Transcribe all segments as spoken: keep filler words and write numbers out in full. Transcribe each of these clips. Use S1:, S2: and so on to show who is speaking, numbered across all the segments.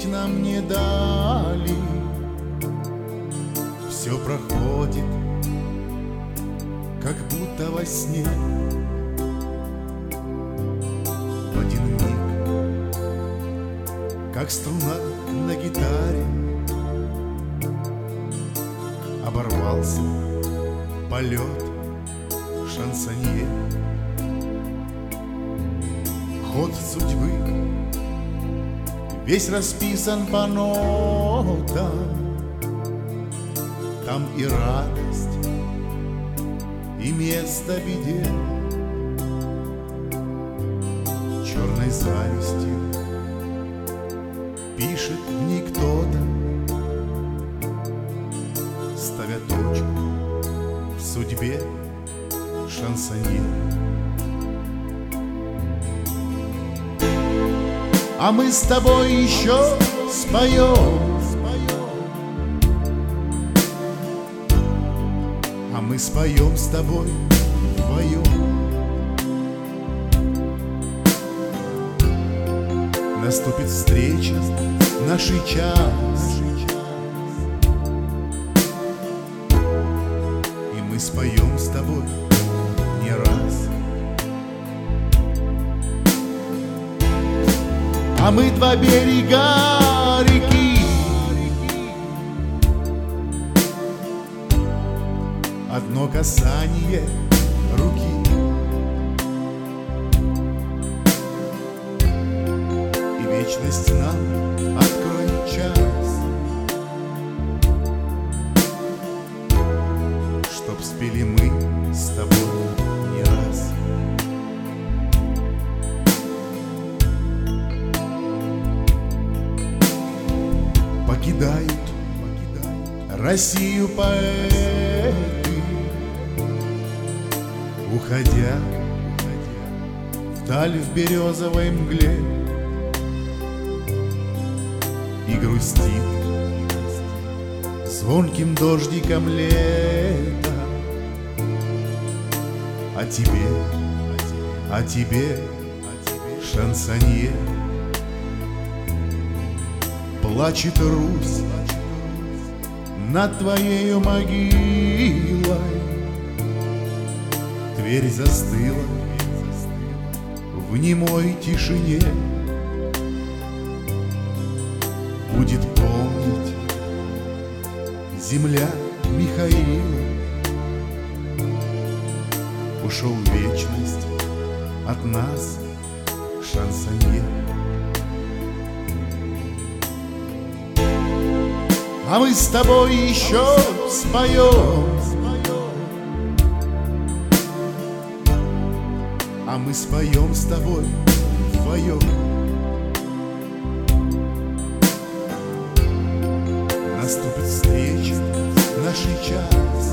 S1: нам не дали. Все проходит, как будто во сне. В один миг, как струна на гитаре, оборвался полет шансонье. Ход судьбы весь расписан по нотам. Там и радость, и место беде. Черной завистью пишет не кто-то, ставя точку в судьбе шансонье. А мы с тобой еще споем, а мы споем с тобой вдвоем. Наступит встреча, нашей час, и мы споем с тобой не раз. А мы два берега реки, одно касание руки, и вечность нам откроет час, чтоб спели мы с тобой не раз. Покидают Россию поэты, уходя вдаль в березовой мгле, и грустит звонким дождиком лето. А тебе, а тебе, шансонье, плачет Русь над твоею могилой. Тверь застыла в немой тишине, будет помнить земля Михаила. Ушел в вечность от нас шансонье. А мы с тобой еще споем, а мы споем с тобой вдвоем. Наступит встреча, нашей час,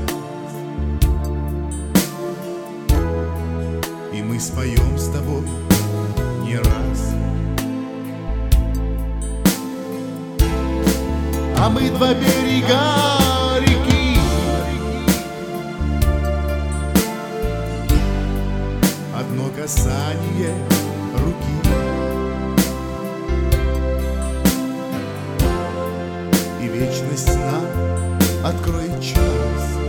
S1: и мы споем с тобой не раз. А мы два берега реки, одно касание руки, и вечность нам откроет час,